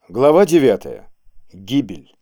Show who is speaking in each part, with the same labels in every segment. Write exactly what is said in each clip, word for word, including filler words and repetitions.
Speaker 1: Глава девятая. Гибель.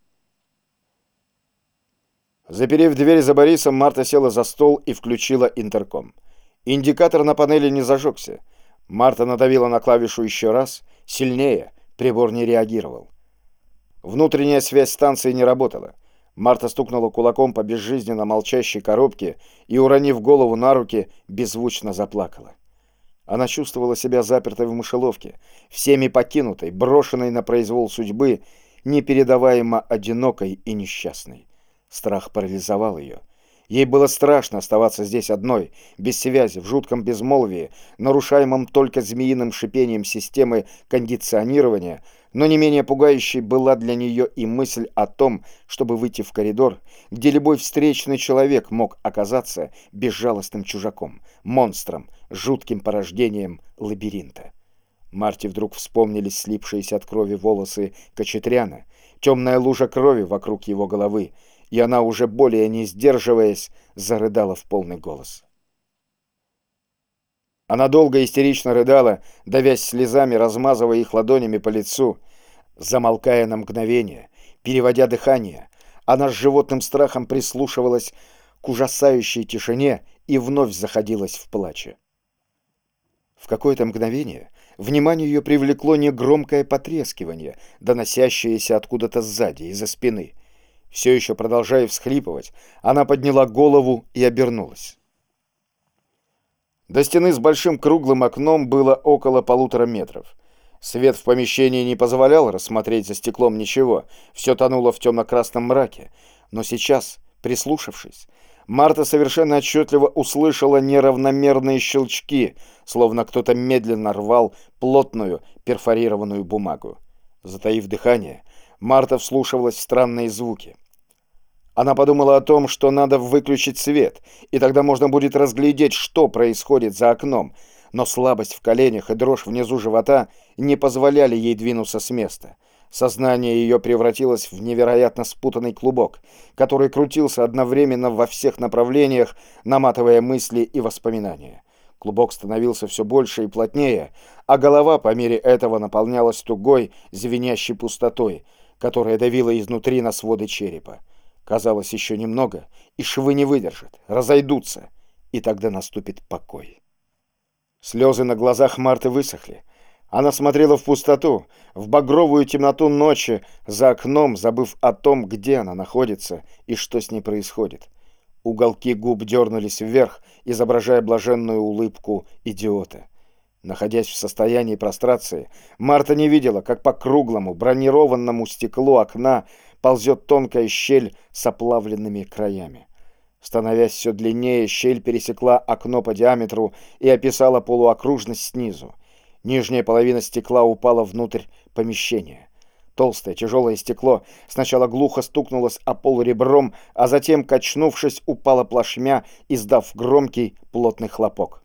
Speaker 1: Заперев дверь за Борисом, Марта села за стол и включила интерком. Индикатор на панели не зажегся. Марта надавила на клавишу еще раз, сильнее, прибор не реагировал. Внутренняя связь станции не работала. Марта стукнула кулаком по безжизненно молчащей коробке и, уронив голову на руки, беззвучно заплакала. Она чувствовала себя запертой в мышеловке, всеми покинутой, брошенной на произвол судьбы, непередаваемо одинокой и несчастной. Страх парализовал ее. Ей было страшно оставаться здесь одной, без связи, в жутком безмолвии, нарушаемом только змеиным шипением системы кондиционирования, но не менее пугающей была для нее и мысль о том, чтобы выйти в коридор, где любой встречный человек мог оказаться безжалостным чужаком, монстром, жутким порождением лабиринта. Марте вдруг вспомнились слипшиеся от крови волосы Кочетряна, темная лужа крови вокруг его головы, и она, уже более не сдерживаясь, зарыдала в полный голос. Она долго истерично рыдала, давясь слезами, размазывая их ладонями по лицу. Замолкая на мгновение, переводя дыхание, она с животным страхом прислушивалась к ужасающей тишине и вновь заходилась в плаче. В какое-то мгновение внимание ее привлекло негромкое потрескивание, доносящееся откуда-то сзади, из-за спины. Все еще продолжая всхлипывать, она подняла голову и обернулась. До стены с большим круглым окном было около полутора метров. Свет в помещении не позволял рассмотреть за стеклом ничего, все тонуло в темно-красном мраке. Но сейчас, прислушавшись, Марта совершенно отчетливо услышала неравномерные щелчки, словно кто-то медленно рвал плотную перфорированную бумагу. Затаив дыхание, Марта вслушивалась в странные звуки. Она подумала о том, что надо выключить свет, и тогда можно будет разглядеть, что происходит за окном, но слабость в коленях и дрожь внизу живота не позволяли ей двинуться с места. Сознание ее превратилось в невероятно спутанный клубок, который крутился одновременно во всех направлениях, наматывая мысли и воспоминания. Клубок становился все больше и плотнее, а голова по мере этого наполнялась тугой, звенящей пустотой, которая давила изнутри на своды черепа. Казалось, еще немного, и швы не выдержат, разойдутся, и тогда наступит покой. Слезы на глазах Марты высохли. Она смотрела в пустоту, в багровую темноту ночи, за окном, забыв о том, где она находится и что с ней происходит. Уголки губ дернулись вверх, изображая блаженную улыбку идиота. Находясь в состоянии прострации, Марта не видела, как по круглому бронированному стеклу окна ползет тонкая щель с оплавленными краями. Становясь все длиннее, щель пересекла окно по диаметру и описала полуокружность снизу. Нижняя половина стекла упала внутрь помещения. Толстое тяжелое стекло сначала глухо стукнулось о пол ребром, а затем, качнувшись, упало плашмя, издав громкий плотный хлопок.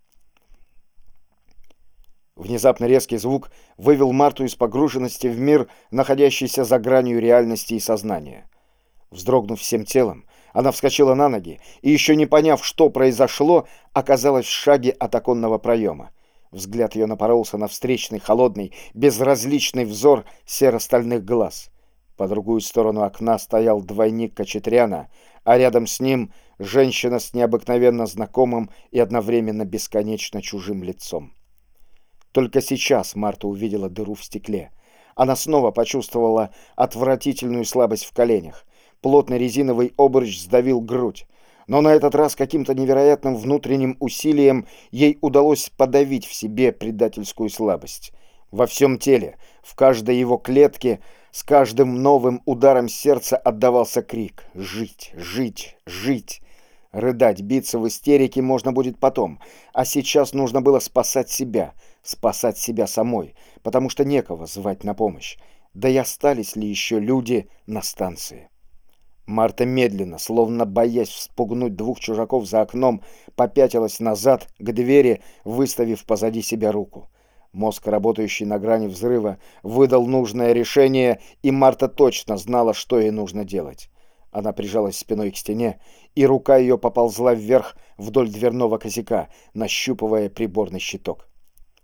Speaker 1: Внезапно резкий звук вывел Марту из погруженности в мир, находящийся за гранью реальности и сознания. Вздрогнув всем телом, она вскочила на ноги и, еще не поняв, что произошло, оказалась в шаге от оконного проема. Взгляд ее напоролся на встречный, холодный, безразличный взор серо-стальных глаз. По другую сторону окна стоял двойник Кочетряна, а рядом с ним женщина с необыкновенно знакомым и одновременно бесконечно чужим лицом. Только сейчас Марта увидела дыру в стекле. Она снова почувствовала отвратительную слабость в коленях. Плотный резиновый обруч сдавил грудь. Но на этот раз каким-то невероятным внутренним усилием ей удалось подавить в себе предательскую слабость. Во всем теле, в каждой его клетке, с каждым новым ударом сердца отдавался крик: «Жить! Жить! Жить!» Рыдать, биться в истерике можно будет потом, а сейчас нужно было спасать себя, спасать себя самой, потому что некого звать на помощь. Да и остались ли еще люди на станции? Марта медленно, словно боясь вспугнуть двух чужаков за окном, попятилась назад к двери, выставив позади себя руку. Мозг, работающий на грани взрыва, выдал нужное решение, и Марта точно знала, что ей нужно делать. Она прижалась спиной к стене, и рука ее поползла вверх вдоль дверного косяка, нащупывая приборный щиток.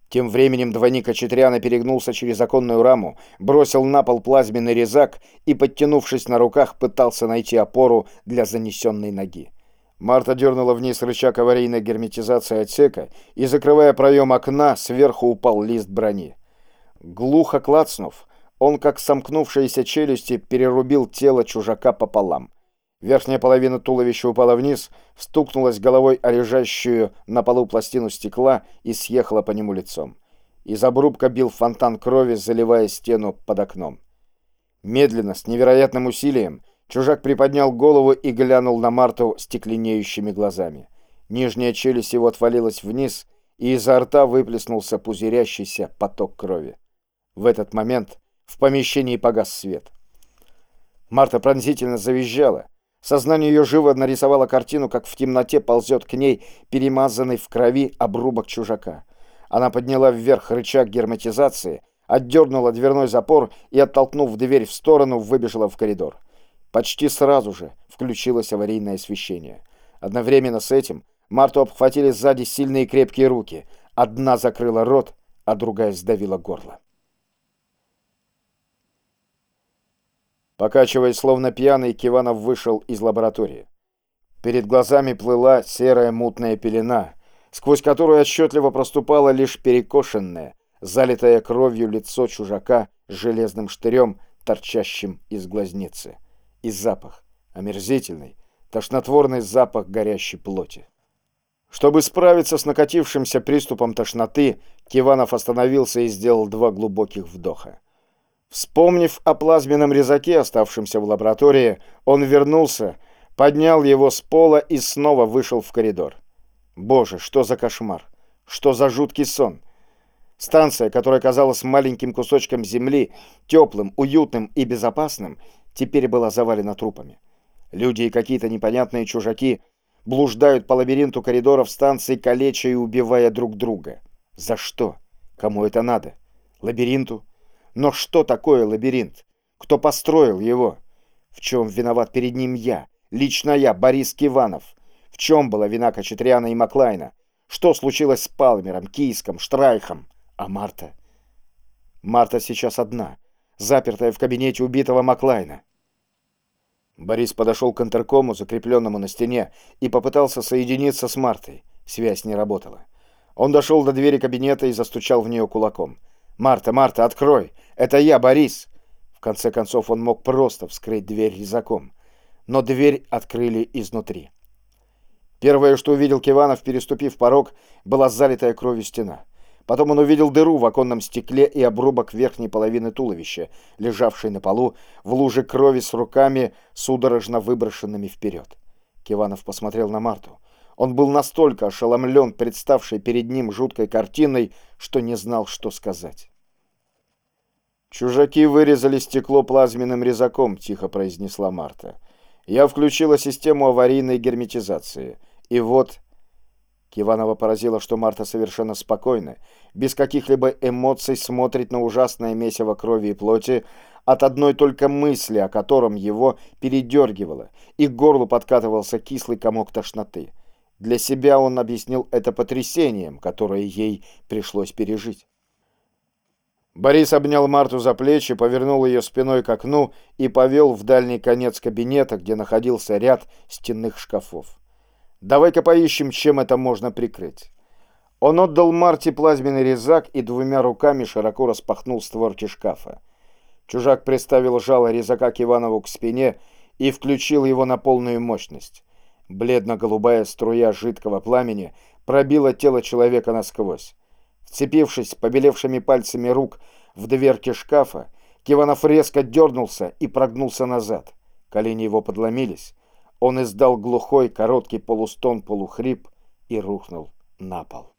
Speaker 1: Тем временем двойник Ачатряна перегнулся через оконную раму, бросил на пол плазменный резак и, подтянувшись на руках, пытался найти опору для занесенной ноги. Марта дернула вниз рычаг аварийной герметизации отсека, и, закрывая проем окна, сверху упал лист брони. Глухо клацнув, он, как сомкнувшиеся челюсти, перерубил тело чужака пополам. Верхняя половина туловища упала вниз, стукнулась головой о лежащую на полу пластину стекла и съехала по нему лицом. Из обрубка бил фонтан крови, заливая стену под окном. Медленно, с невероятным усилием, чужак приподнял голову и глянул на Марту стекленеющими глазами. Нижняя челюсть его отвалилась вниз, и изо рта выплеснулся пузырящийся поток крови. В этот момент в помещении погас свет. Марта пронзительно завизжала. Сознание ее живо нарисовало картину, как в темноте ползет к ней перемазанный в крови обрубок чужака. Она подняла вверх рычаг герметизации, отдернула дверной запор и, оттолкнув дверь в сторону, выбежала в коридор. Почти сразу же включилось аварийное освещение. Одновременно с этим Марту обхватили сзади сильные и крепкие руки. Одна закрыла рот, а другая сдавила горло. Покачиваясь, словно пьяный, Киванов вышел из лаборатории. Перед глазами плыла серая мутная пелена, сквозь которую отчетливо проступало лишь перекошенное, залитое кровью лицо чужака с железным штырем, торчащим из глазницы. И запах, омерзительный, тошнотворный запах горящей плоти. Чтобы справиться с накатившимся приступом тошноты, Киванов остановился и сделал два глубоких вдоха. Вспомнив о плазменном резаке, оставшемся в лаборатории, он вернулся, поднял его с пола и снова вышел в коридор. Боже, что за кошмар! Что за жуткий сон! Станция, которая казалась маленьким кусочком земли, теплым, уютным и безопасным, теперь была завалена трупами. Люди и какие-то непонятные чужаки блуждают по лабиринту коридоров станции, калеча и убивая друг друга. За что? Кому это надо? Лабиринту? Но что такое лабиринт? Кто построил его? В чем виноват перед ним я? Лично я, Борис Киванов. В чем была вина Качатряна и Маклайна? Что случилось с Палмером, Кийском, Штрайхом? А Марта? Марта сейчас одна, запертая в кабинете убитого Маклайна. Борис подошел к интеркому, закрепленному на стене, и попытался соединиться с Мартой. Связь не работала. Он дошел до двери кабинета и застучал в нее кулаком. «Марта, Марта, открой! Это я, Борис!» В конце концов, он мог просто вскрыть дверь резаком. Но дверь открыли изнутри. Первое, что увидел Киванов, переступив порог, была залитая кровью стена. Потом он увидел дыру в оконном стекле и обрубок верхней половины туловища, лежавшей на полу, в луже крови с руками, судорожно выброшенными вперед. Киванов посмотрел на Марту. Он был настолько ошеломлен представшей перед ним жуткой картиной, что не знал, что сказать. «Чужаки вырезали стекло плазменным резаком», — тихо произнесла Марта. «Я включила систему аварийной герметизации. И вот...» Киванова поразило, что Марта совершенно спокойна, без каких-либо эмоций смотрит на ужасное месиво крови и плоти, от одной только мысли, о котором его передергивало, и к горлу подкатывался кислый комок тошноты. Для себя он объяснил это потрясением, которое ей пришлось пережить. Борис обнял Марту за плечи, повернул ее спиной к окну и повел в дальний конец кабинета, где находился ряд стенных шкафов. «Давай-ка поищем, чем это можно прикрыть». Он отдал Марте плазменный резак и двумя руками широко распахнул створки шкафа. Чужак приставил жало резака к Иванову к спине и включил его на полную мощность. Бледно-голубая струя жидкого пламени пробила тело человека насквозь. Вцепившись побелевшими пальцами рук в дверки шкафа, Киванов резко дернулся и прогнулся назад. Колени его подломились. Он издал глухой, короткий полустон-полухрип и рухнул на пол.